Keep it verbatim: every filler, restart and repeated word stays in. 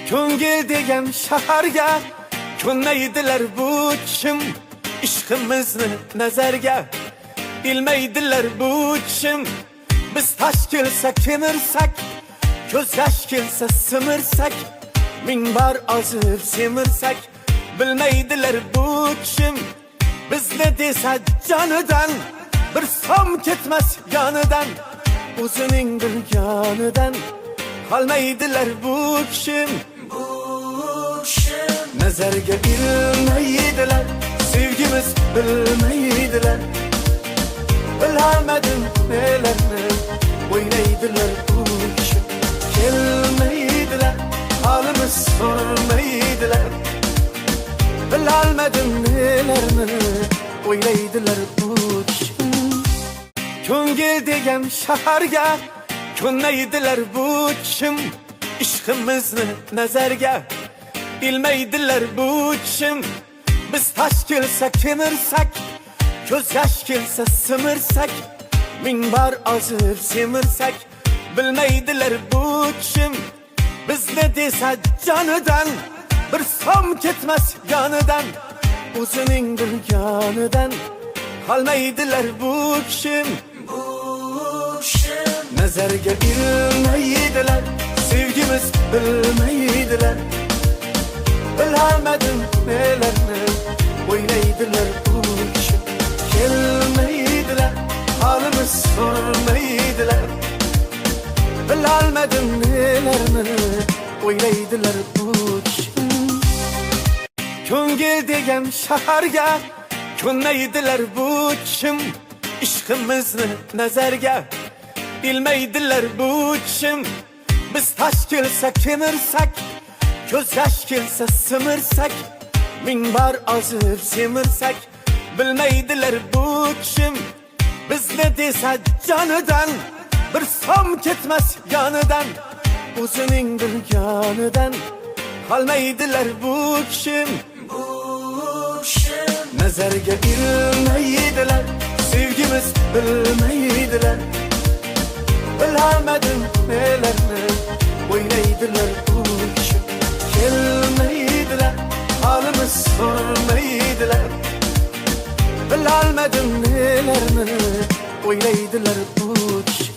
Ko'ngil degan shaharga ko'nmaydilar bu kim ishqimizni nazarga ilmaydilar bu kim biz tash kelsa kemirsak ko'z yosh kelsa simirsak ming bar ozib semirsak bilmaydilar bu kim bizni desa jonidan bir som ketmas yonidan o'zining bilganidan qolmaydilar bu kim nazarga ilmaydilar sevgimiz bilmaydilar bilamadim nelarni o'ynaydilar bu kim kelmaydilar halimiz sormaydilar bilamadim nelarni o'ynaydilar bu kim ko'ngil degan shaharga ko'nmaydilar bu kim ishqimizni nazarga ilmaydilar bu kim biz tash kelsa kemirsak ko'z yosh kelsa simirsak ming bar ozib semirsak bilmaydilar bu kim bizni desa jonidan bir som ketmas yonidan o'zining bilganidan qolmaydilar bu kim nazarga ilmaydilar sevgimiz bilmaydilar bilamadim nelarni o'ynaydilar bu kim kelmaydilar halimiz sormaydilar bilamadim nelarni o'ynaydilar bu kim ko'ngil degan shaharga ko'nmaydilar bu kim ishqimizni nazarga ilmaydilar bu kim biz tash kelsa kemirsak ko'z yosh kelsa simirsak ming bar ozib semirsak bilmaydilar bu kim bizni desa jonidan bir som ketmas yonidan o'zining bilganidan qolmaydilar bu kim nazarga ilmaydilar sevgimiz bilmaydilar bilamadim nelarni o'ynaydilar bu kim kelmaydilar halimiz sormaydilar bilamadim nelarni o'ynaydilar bu kim